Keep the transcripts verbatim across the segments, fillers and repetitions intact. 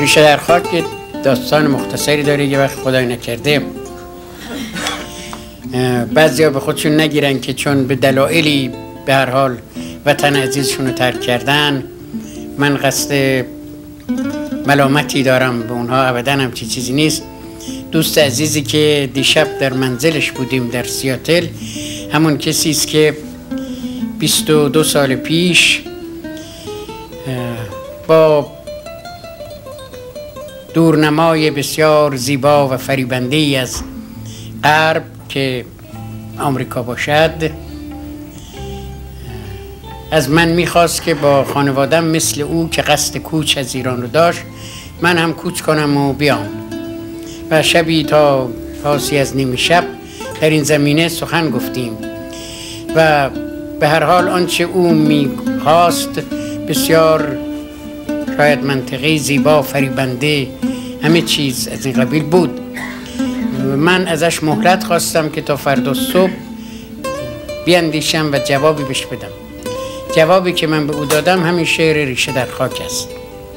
ریشه در خاک داستان مختصری داره. یه وقت خدای نکرده بعضیا به خودشون نگیرن که چون به دلایلی به هر حال وطن عزیزشون رو ترک کردن. من قصد ملامتی دارم به اونها، ابدا هم چی چیزی نیست. دوست عزیزی که دیشب در منزلش بودیم در سیاتل، همون کسی است که بیست و دو سال پیش با دورنمای بسیار زیبا و فریبنده‌ای از غرب که آمریکا باشد از من میخواست که با خانوادم مثل او که قصد کوچ از ایران رو داشت من هم کوچ کنم و بیام. و شبی تا پاسی از نیمه شب در این زمینه سخن گفتیم و به هر حال آنچه او میخواست بسیار شاید منطقی، زیبا، فریبنده، همه چیز از این قبیل بود. من ازش مهلت خواستم که تا فردا صبح بیاندیشم و جوابی بهش بدم. جوابی که من به او دادم همین شعر ریشه در خاک است.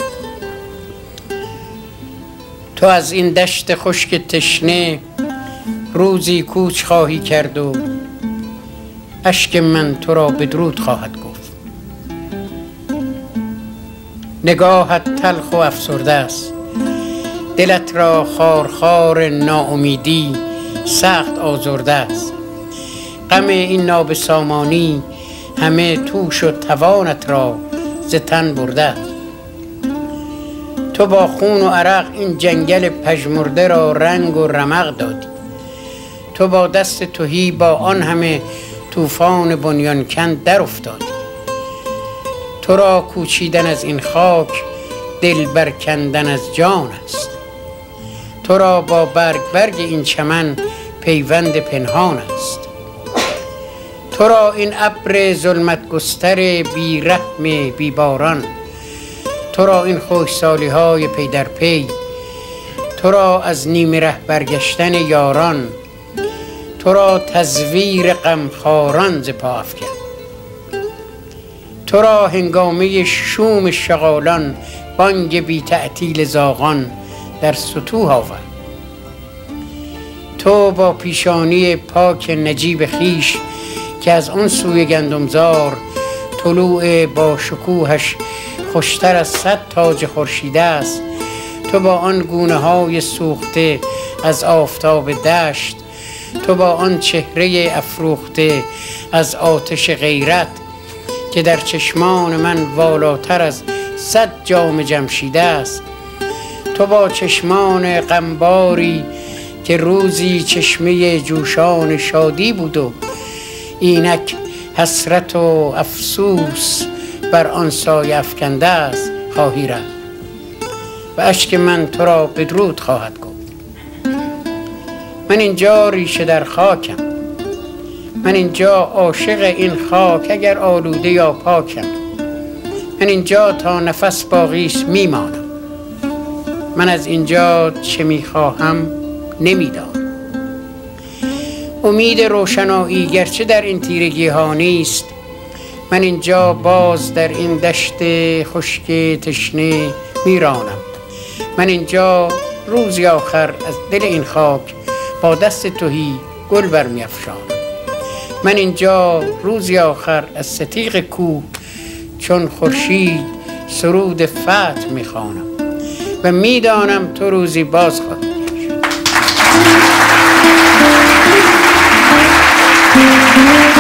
تو از این دشت خشک تشنه روزی کوچ خواهی کرد و اشک من تو را بدرود خواهد گفت. نگاهت تلخ و افسرده است، دلت را خارخار ناامیدی سخت آزرده است. غم این نابسامانی همه توش و توانت را ز تن برده است. تو با خون و عرق این جنگل پژمرده را رنگ و رمق دادی. تو با دست تهی با آن همه طوفان بنیانکن در افتادی. تو را کوچیدن از این خاک دل برکندن از جان است. تو را با برگ برگ این چمن پیوند پنهان است. تو را این ابر ظلمت گستر بی رحم بی باران، تو را این خشکسالی های پی در پی، تو را از نیمه ره برگشتن یاران، تو را تزویر غمخواران ز پا افکن. تو را هنگامه شوم شغالان بانگ بی تعطیل زاغان در سطوح آورد. تو با پیشانی پاک نجیب خیش که از آن سوی گندمزار طلوع با شکوهش خوشتر از صد تاج خورشیده است. تو با آن گونه های سوخته از آفتاب دشت، تو با آن چهره افروخته از آتش غیرت که در چشمان من والاتر از صد جام جمشیده است. تو با چشمان غمباری که روزی چشمه جوشان شادی بود و اینک حسرت و افسوس بر آن سایه افکنده است خواهی رفت و اشک من تو را بدرود خواهد گفت. من اینجا ریشه در خاکم، من اینجا عاشق این خاک اگر آلوده یا پاکم. من اینجا تا نفس باقیست میمانم. من از اینجا چه میخواهم نمیدانم. امید روشنایی گرچه در این تیرگی ها نیست، من اینجا باز در این دشت خشک تشنه میرانم. من اینجا روزی آخر از دل این خاک با دست تهی گل برمی‌افشانم. من اینجا روزی آخر از ستیغ کوه چون خورشید سرود فتح میخوانم و میدانم تو روزی باز خواهی گشت.